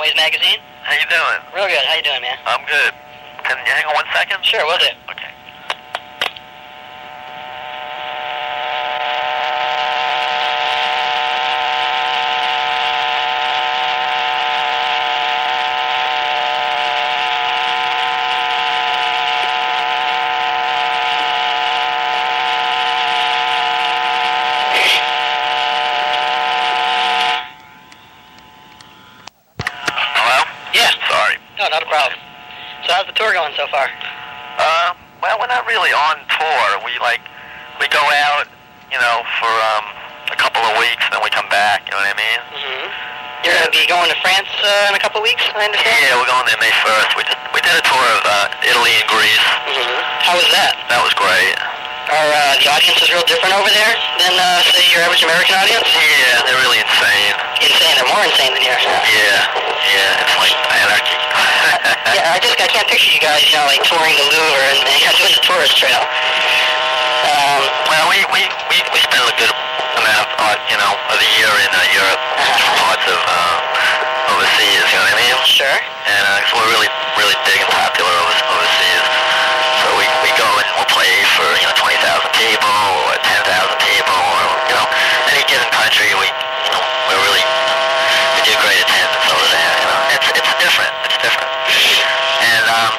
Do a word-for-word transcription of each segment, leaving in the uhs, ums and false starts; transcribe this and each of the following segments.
Noise Magazine. How you doing? Real good. How you doing, man? I'm good. Can you hang on one second? Sure, will do. Okay. No, not a problem. So how's the tour going so far? Uh, well, we're not really on tour. We like, we go out, you know, for um, a couple of weeks, and then we come back, you know what I mean? Mm-hmm. You're going to be going to France uh, in a couple of weeks, I understand? Yeah, we're going there May first. We just, we did a tour of uh, Italy and Greece. Mm-hmm. How was that? That was great. Are uh, the audiences real different over there than, uh, say, your average American audience? Yeah, they're really insane. Insane? They're more insane than here. Yeah, yeah, it's like anarchy. Yeah, I just I can't picture you guys, you know, like touring the Louvre and, and doing the tourist trail. Um, well, we, we, we, we spend a good amount of, uh, you know, of the year in uh, Europe, uh-huh. parts of uh, overseas, you know what I mean? Sure. And uh, so we're really, really big and popular over, overseas. So we, we go and we'll play for, you know, twenty thousand people or ten thousand people or, you know, any given country, we, you know, we're really, we do great attendance over there, you know. It's, it's different, it's different. And, um,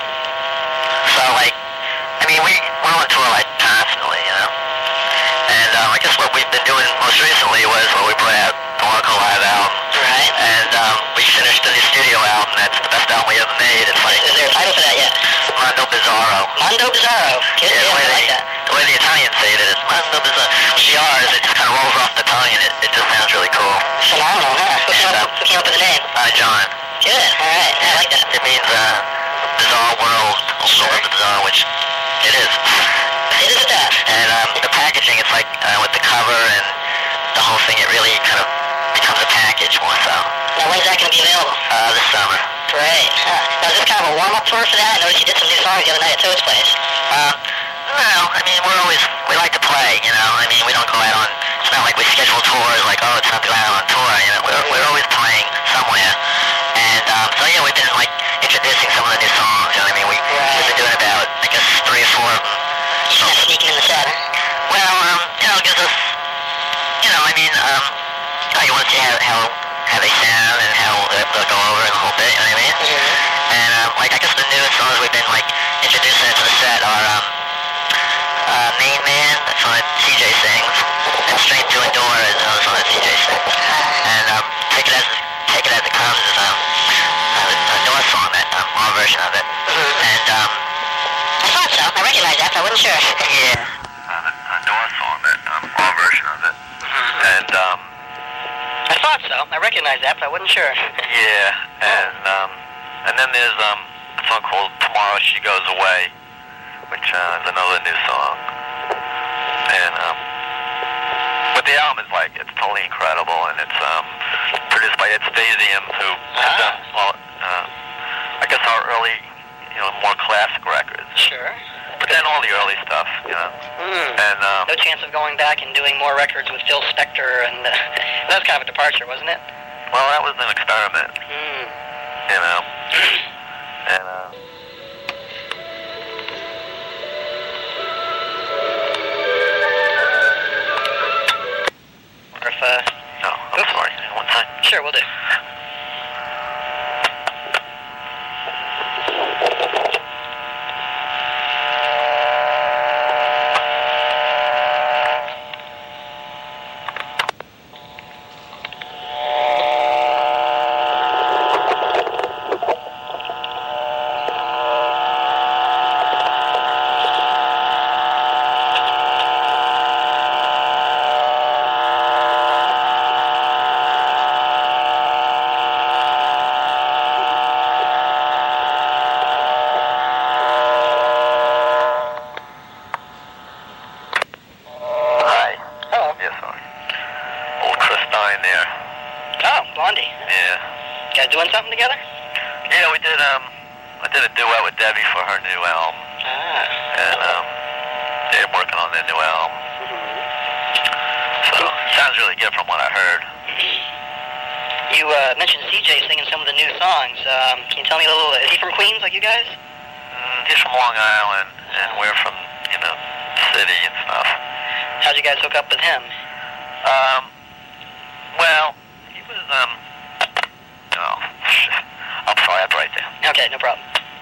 so, like, I mean, we, we're on tour, like, constantly, you know. And, um, I guess what we've been doing most recently was when we put out the Oracle Live album. Right. And, um, we finished the studio album. That's the best album we ever made. It's like... Is there a title for that yet? Mondo Bizarro. Mondo Bizarro. Good, yeah, yeah, the way I they, like that. The way the Italians say it is Mondo Bizarro. The R's, it just kind of rolls off the tongue, and it, it just sounds really cool. Phenomenal, huh? Who came, and, up, um, who came up with the name? Uh, John. Good, all right. I like that. It means, uh, bizarre world, also Sure. the bizarre, which it is. It is that. And, um, the packaging, it's like, uh, with the cover and the whole thing, it really kind of becomes a package more so. Now, when's that going to be available? Uh, this summer. Great. Huh. Now, is this kind of a warm-up tour for that? I noticed you did some new songs the other night at Toad's Place. Uh, well, I mean, we're always, we like to play, you know, I mean, we don't go out on, it's not like we schedule tours like, oh, it's time to go out on tour, you know, we're, we're always playing somewhere. And, um, so yeah, we've been, like, introducing some of the new songs, you know what I mean, we, right. we've been doing about, I guess, three or four of them. Just kind of sneaking in the set, huh? Well, um, you know, it gives us, you know, I mean, um, you know, you want to see how, how, how they sound and how they'll go over and the whole bit, you know what I mean? Mm-hmm. And, um, like, I guess the newest songs we've been, like, introducing into the set are, um, uh, Main Man, that's one that C J sings, and Strength to Endure is another song that C J sings. And, um, Take It As, Take It As It Comes is, um, a, a Doors song, that, um, our version of it. Mm-hmm. And, um, I thought so. I recognized that, but I wasn't sure. Yeah. Uh, a Doors song, that, um, our version of it. Mm-hmm. And, um, I thought so. I recognized that, but I wasn't sure. yeah, and, um, and then there's, um, a song called Tomorrow She Goes Away, which, uh, is another new song. And, um, but the album is, like, it's totally incredible, and it's, um, produced by Ed Stasium, who has Ah. done, well, uh, I guess our early, you know, more classic records. Sure. But then all the early stuff, you know. Mm. And, um, No chance of going back and doing more records with Phil Spector, and uh, that was kind of a departure, wasn't it? well, that was an experiment, Mm. you know. And, uh... Or if, uh... No, I'm Oops. sorry. One sec. Sure, we'll do. Blondie. Yeah. You guys doing something together? Yeah, we did, um, I did a duet with Debbie for her new album. Ah. And, um, they're working on their new album. Mm-hmm. So, sounds really good from what I heard. You, uh, mentioned C J. J singing some of the new songs. Um, can you tell me a little? Is he from Queens like you guys? Mm, he's from Long Island, and we're from, you know, city and stuff. How'd you guys hook up with him? Um, well, he was, um, oh, shit. I'm sorry, I have to write there. Okay, no problem.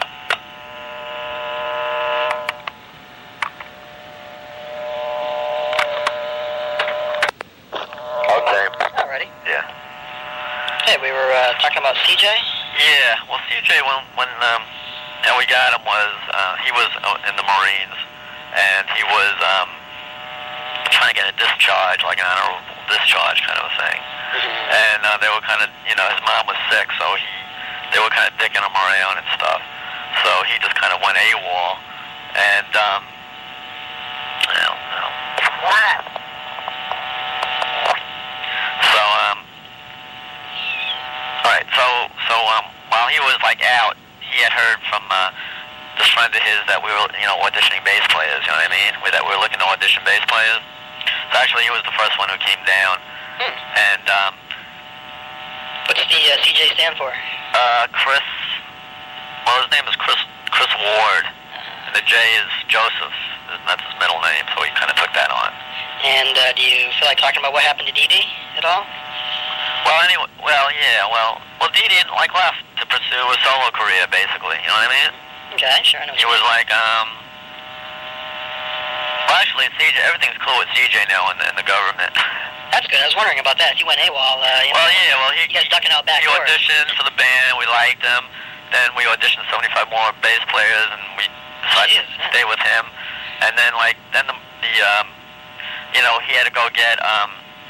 Okay. Alrighty. Yeah. Hey, we were uh, talking about C J? Yeah, well, C J, when, when um, you know, we got him was, uh, he was in the Marines, and he was um, trying to get a discharge, like an honorable discharge kind of a thing. Mm-hmm. And uh, they were kind of, you know, his mom was sick, so he, they were kind of dicking him around and stuff. So he just kind of went AWOL, and, um, I don't know. So, um, all right, so, so, um, while he was, like, out, he had heard from, uh, this friend of his that we were, you know, auditioning bass players, you know what I mean? We, that we were looking to audition bass players. So actually, he was the first one who came down. Hmm. And, um... What's the uh, C J stand for? Uh, Chris... Well, his name is Chris Chris Ward. And the J is Joseph. That's his middle name, so he kind of took that on. And uh, do you feel like talking about what happened to Dee Dee at all? Well, anyway, well, yeah, well... Well, Dee Dee, like, left to pursue a solo career, basically. You know what I mean? Okay, sure, I know. He was like, um... Well, actually, C J, everything's cool with C J now in the, in the government. That's good. I was wondering about that. If you went AWOL, uh, you know, well, yeah, well, he, you guys ducking out back he door. auditioned for the band, we liked him, then we auditioned seventy-five more bass players, and we decided Jeez, to yeah. stay with him, and then, like, then the, the um, you know, he had to go get, um,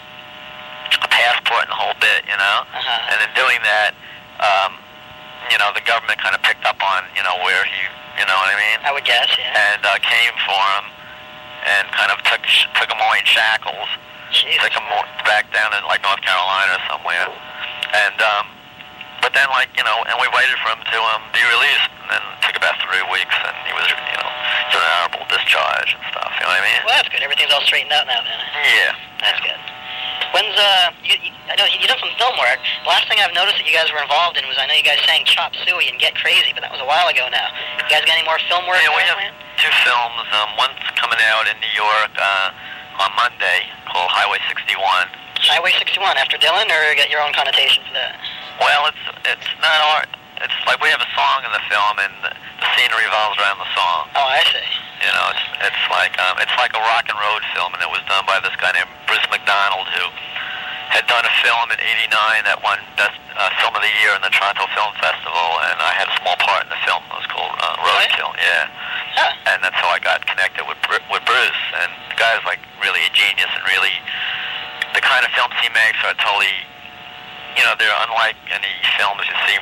a passport and the whole bit, you know, Uh-huh. and in doing that, um, you know, the government kind of picked up on, you know, where he, you know what I mean? I would guess, yeah. And, uh, came for him, and kind of took, took him away in shackles. Jeez. Took him back down in, like, North Carolina or somewhere. And, um, but then, like, you know, and we waited for him to, um, be released, and then it took about three weeks, and he was, you know, given an honorable discharge and stuff, you know what I mean? Well, that's good. Everything's all straightened out now, then. Yeah. That's good. When's, uh, you, you, I know you done some film work. The last thing I've noticed that you guys were involved in was, I know you guys sang Chop Suey and Get Crazy, but that was a while ago now. You guys got any more film work? Yeah, we going, have man? two films. Um, one's coming out in New York, uh, on Monday, called Highway sixty-one. Highway sixty-one, after Dylan, or get your own connotation for that? Well, it's it's not art. It's like we have a song in the film, and the, the scene revolves around the song. Oh, I see. You know, it's it's like um, it's like a rock and roll film, and it was done by this guy named Bruce McDonald, who had done a film in eighty-nine that won Best uh, Film of the Year in the Toronto Film Festival, and I had a small part in the film. It was called uh, Roadkill. Oh, yeah. Huh. And that's how I got connected with Bru- with Bruce. And the guy's like really a genius, and really the kind of films he makes are totally, you know, they're unlike any films you see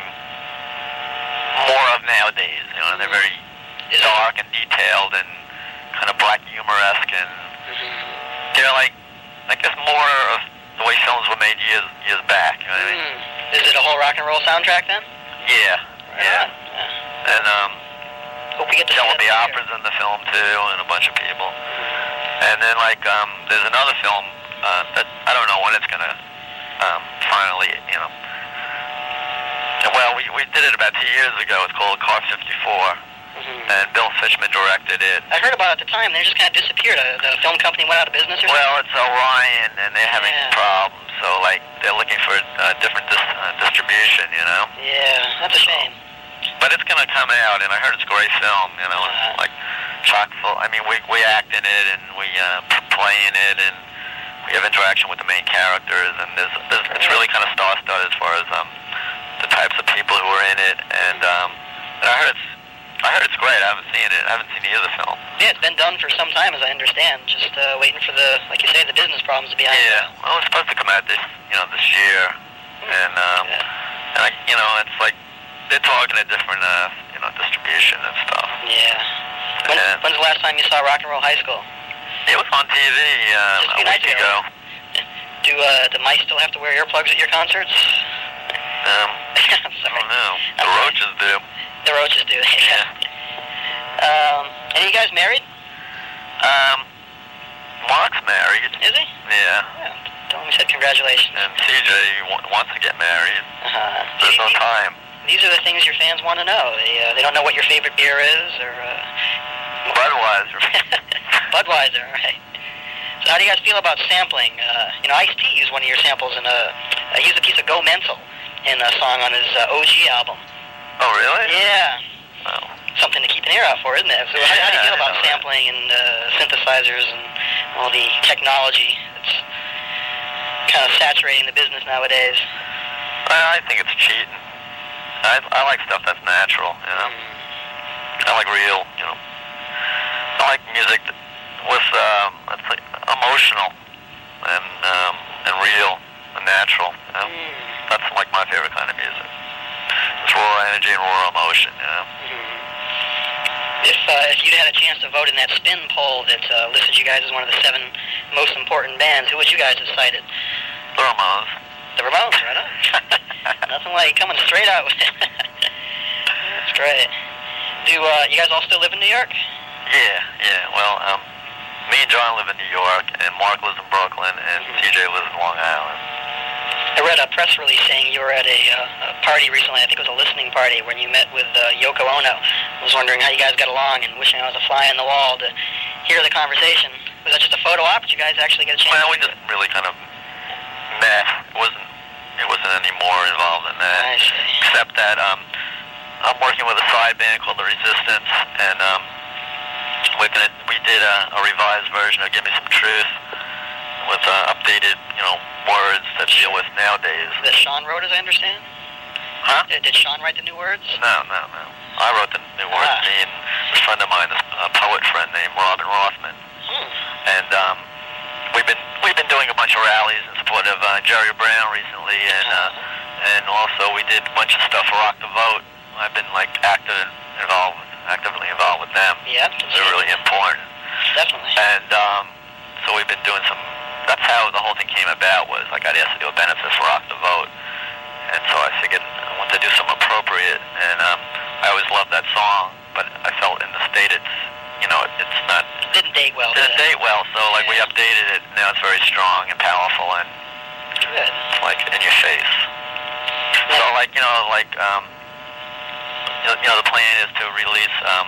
more of nowadays. You know, they're very dark and detailed and kind of black humor-esque, and Mm-hmm. they're like, I guess, more of the way films were made years years back. You know what I mean? Mm. Is it a whole rock and roll soundtrack then? Yeah, Right yeah. on. Yeah. And um, Hope we get to there see will that be this year. operas in the film too, and a bunch of people. And then like um, there's another film uh, that I don't know when it's gonna um, finally, you know. Well, we we did it about two years ago. It's called Car fifty-four, Mm-hmm. and Bill Fishman directed it. I heard about it at the time. They just kind of disappeared. Uh, the film company went out of business or something? Well, it's Orion, and they're having Yeah. problems. So like they're looking for uh, different dis- uh, distribution, you know. Yeah, that's a shame. But it's gonna come out, and I heard it's a great film. You know, it's Uh-huh. like chock full. I mean, we we act in it, and we uh, p- play in it, and we have interaction with the main characters, and there's, there's it's really kind of star-studded as far as um the types of people who are in it, and um and I heard it's I heard it's great. I haven't seen it. I haven't seen either film. Yeah, it's been done for some time, as I understand. Just uh, waiting for the, like you say, the business problems to be out. Yeah, well, it's supposed to come out this you know this year, and um Yeah. and I, you know it's like they're talking a different uh you know distribution and stuff. Yeah. When, Yeah. When's the last time you saw Rock and Roll High School? It was on T V Just uh, a a few week nights ago. ago. Do uh, do mice still have to wear earplugs at your concerts? Um, I'm I sorry. don't know. The I'm sorry. roaches do. The roaches do. Yeah. Um, are you guys married? Um, Mark's married. Is he? Yeah. Yeah. Don't let me said congratulations. And C J w- wants to get married. Uh-huh. There's no time. These are the things your fans want to know. They uh, they don't know what your favorite beer is, or uh, Budweiser. Budweiser, right? So how do you guys feel about sampling? Uh, you know, Ice-T used one of your samples in a uh, he used a piece of Go Mental in a song on his uh, O G album. Oh, really? Yeah. Oh. Something to keep an ear out for, isn't it? So how, how do you feel about Yeah, sampling and uh, synthesizers and all the technology that's kind of saturating the business nowadays? I, I think it's cheating. I I like stuff that's natural, you know. I like real, you know. I like music that, with um, let's say, emotional and um, and real and natural. You know? Mm. That's like my favorite kind of music. It's raw energy and raw emotion, you know. Mm-hmm. If uh, if you'd had a chance to vote in that spin poll that uh, listed you guys as one of the seven most important bands, who would you guys have cited? The Ramones. The Ramones, right on. Nothing like coming straight out with it. That's great. Do uh, you guys all still live in New York? Yeah, yeah. Well, um, me and John live in New York, and Mark lives in Brooklyn, and Mm-hmm. C J lives in Long Island. I read a press release saying you were at a, uh, a party recently. I think it was a listening party when you met with uh, Yoko Ono. I was wondering how you guys got along and wishing I was a fly on the wall to hear the conversation. Was that just a photo op? Did you guys actually get a chance? Well, we just really kind of met. It wasn't. It wasn't any more involved than that. I see. Except that um, I'm working with a side band called The Resistance, and um, we're gonna, we did a, a revised version of Give Me Some Truth with uh, updated, you know, words that deal with nowadays. That Sean wrote, as I understand? Huh? Did, did Sean write the new words? No, no, no. I wrote the new words. Ah. Me and a friend of mine, a poet friend named Robin Rothman, Hmm. and um, we've been we've been doing a bunch of rallies in support of uh, Jerry Brown recently, and uh, and also we did a bunch of stuff for Rock the Vote. I've been like active involved, actively involved with them. Yep. They're really important. Definitely. And um, so we've been doing some. That's how the whole thing came about. Was I got asked to do a benefit for Rock the Vote, and so I figured I want to do something appropriate. And um, I always loved that song, but I felt in the state it's, you know, it's not. Didn't date well. Didn't did it? date well. So like we Yeah. updated it. Now it's very strong and powerful, and Good. it's like in your face. So like you know like um, you know, you know the plan is to release um,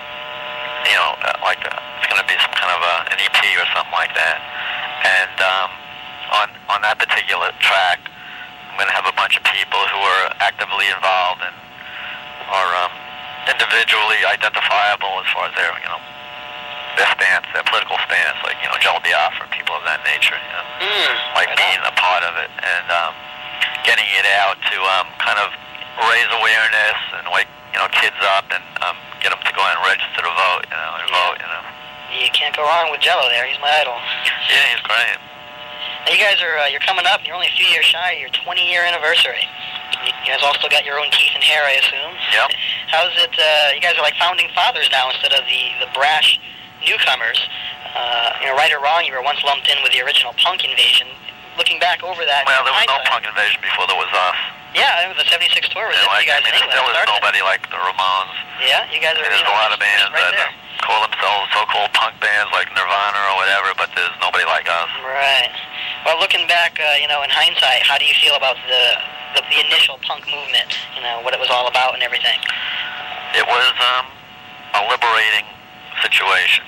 you know uh, like uh, it's going to be some kind of a, an E P or something like that. And um, on on that particular track, I'm going to have a bunch of people who are actively involved and are um, individually identifiable as far as their, you know, their stance, their political stance, like, you know, Joe Biafra, people of that nature, you know, Mm, like right being on. a part of it and um, getting it out to um, kind of raise awareness and wake, you know, kids up and um, get them to go out and register to vote, you know, and Yeah. vote, you know. You can't go wrong with Jello there. He's my idol. Yeah, he's great. Now, you guys are uh, you're coming up. You're only a few years shy of your twenty-year anniversary. You guys all still got your own teeth and hair, I assume. Yep. How's it? Uh, you guys are like founding fathers now instead of the the brash newcomers. Uh, you know, right or wrong, you were once lumped in with the original punk invasion. Looking back over that, Well, there was no hindsight- punk invasion before there was us. Yeah, I mean, the seventy-six tour was And it. like, You guys I mean, in England there was started it. nobody like the Ramones. Yeah, you guys I are. mean, there's you know, a lot of bands right that there. uh, call themselves so-called punk bands like Nirvana or whatever, but there's nobody like us. Right. Well, looking back, uh, you know, in hindsight, how do you feel about the, the the initial punk movement? You know, what it was all about and everything. It was um, a liberating situation.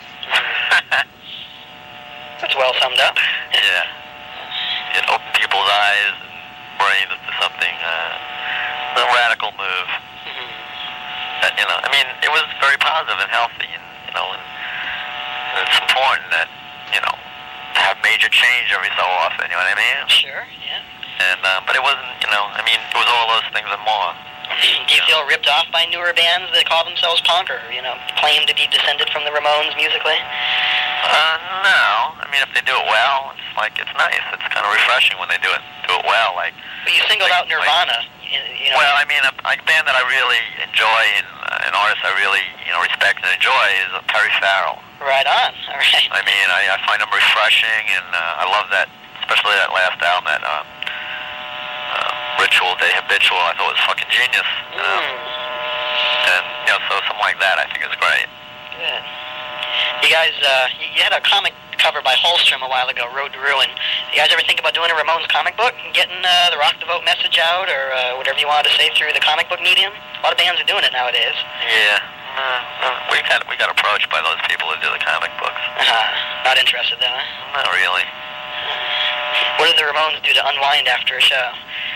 That's well summed up. Yeah. It opened people's eyes and brains to something, uh, a radical move. Mhm. That, you know, I mean, it was very positive and healthy, and you know, and, and it's important that, you know, to have major change every so often. You know what I mean? Sure. Yeah. And um, but it wasn't, you know, I mean, it was all those things and more. Do you feel ripped off by newer bands that call themselves punk or, you know, claim to be descended from the Ramones musically? Uh, no. I mean, if they do it well, it's like, it's nice. It's kind of refreshing when they do it do it well. Like, But you singled like- out Nirvana. You know. well, I mean, a, a band that I really enjoy and uh, an artist I really, you know, respect and enjoy is uh, Perry Farrell. Right on. All right. I mean, I, I find him refreshing, and uh, I love that, especially that last album, that um, uh, Ritual Day Habitual. I thought was fucking genius. You know? Mm. And, you know, so something like that I think is great. Good. You guys, uh, you you had a comic cover by Holstrom a while ago, Road to Ruin. You guys ever think about doing a Ramones comic book and getting uh, the Rock the Vote message out, or uh, whatever you wanted to say through the comic book medium? A lot of bands are doing it nowadays. Yeah. Uh, we got we got approached by those people who do the comic books. Uh-huh. Not interested, though, huh? Not really. What do the Ramones do to unwind after a show?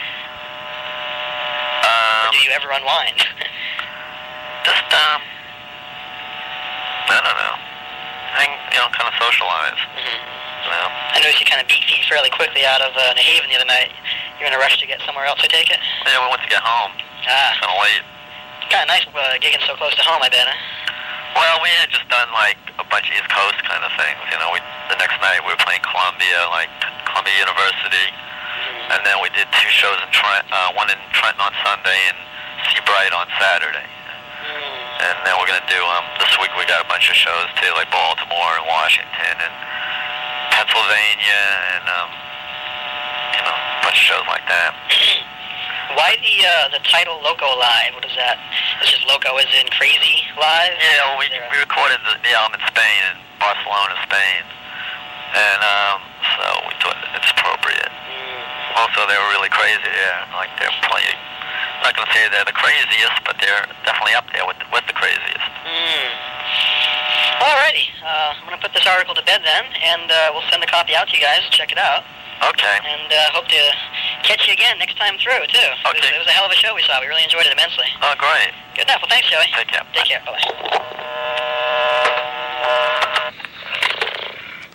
Um, or do you ever unwind? just, um, I don't know. I think, you know, kind of socialize. Mm-hmm. You know? I noticed you kind of beat feet fairly quickly out of uh, New Haven the other night. You're in a rush to get somewhere else, I take it? Yeah, we went to get home. Ah. Kind of late. Kind of nice uh, gigging so close to home, I bet, huh? Well, we had just done, like, a bunch of East Coast kind of things. You know, we the next night we were playing Columbia, like, Columbia University. Mm-hmm. And then we did two shows in Trent, uh, one in Trenton on Sunday and Seabright on Saturday. Mm-hmm. And then we're going to do, um, this week we got a bunch of shows, too, like Baltimore and Washington and Pennsylvania and, um, you know, a bunch of shows like that. Why the uh, the title Loco Live? What is that? It's just Loco as in crazy live? Yeah, well, we, we recorded the, the album in Spain, in Barcelona, Spain. And um, so we thought it's appropriate. Mm. Also, they were really crazy, yeah. Like, they're playing, I'm not going to say they're the craziest, but they're definitely up there with the, with the craziest. Mm. Alrighty. Uh, I'm going to put this article to bed then, and uh, we'll send a copy out to you guys to check it out. Okay. And uh, hope to catch you again next time through, too. Okay. It was, it was a hell of a show we saw. We really enjoyed it immensely. Oh, great. Good enough. Well, thanks, Joey. Take care. Take care. Bye-bye.